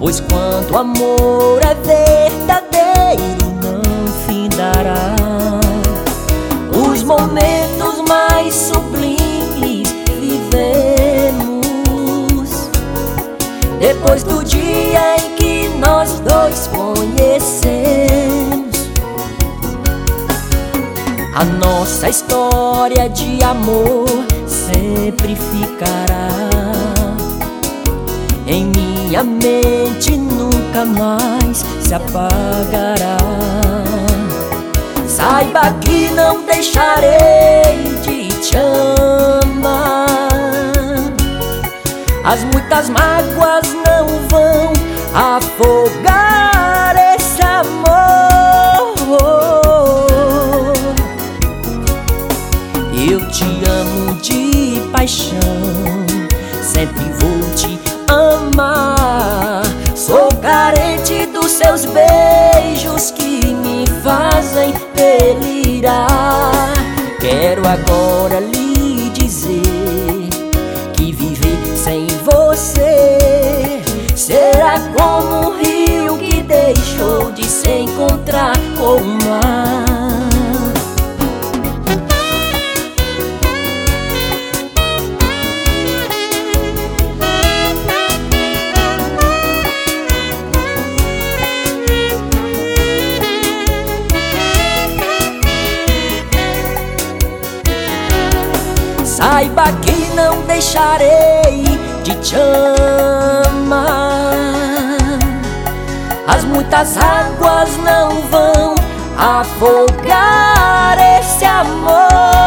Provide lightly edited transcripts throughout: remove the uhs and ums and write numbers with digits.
Pois quando o amor é verdadeiro, não findará. Os momentos mais sublimes vivemos depois do dia em que nós dois conhecemos. A nossa história de amor sempre ficará em minha mente, nunca mais se apagará. Saiba que não deixarei de te amar. As muitas mágoas não vão afogar esse amor. Eu te amo de paixão, sempre vou te amar. Sou carente dos seus beijos que me fazem delirar. Quero agora lhe dizer que viver sem você será como um rio que deixou de se encontrar com o mar. Saiba que não deixarei de te amar. As muitas águas não vão afogar esse amor.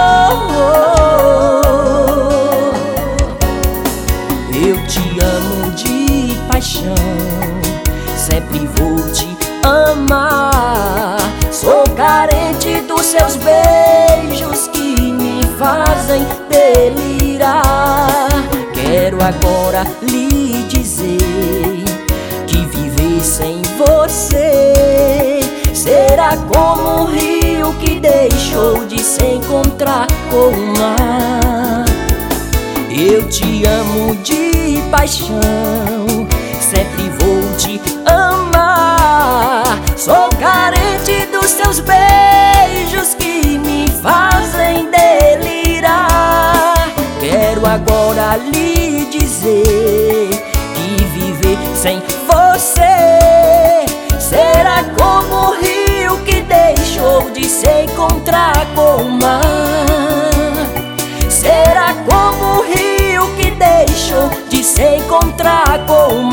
Eu te amo de paixão, sempre vou te amar. Sou carente dos seus beijos que me fazem delirar. Quero agora lhe dizer que viver sem você será como um rio que deixou de se encontrar com o mar. Eu te amo de paixão, sempre vou te amar. Sou carente dos seus beijos que me fazem delirar. Quero agora lhe dizer que viver sem você será como um rio que deixou de se encontrar com o mar. Será como um rio que deixou de se encontrar com o mar.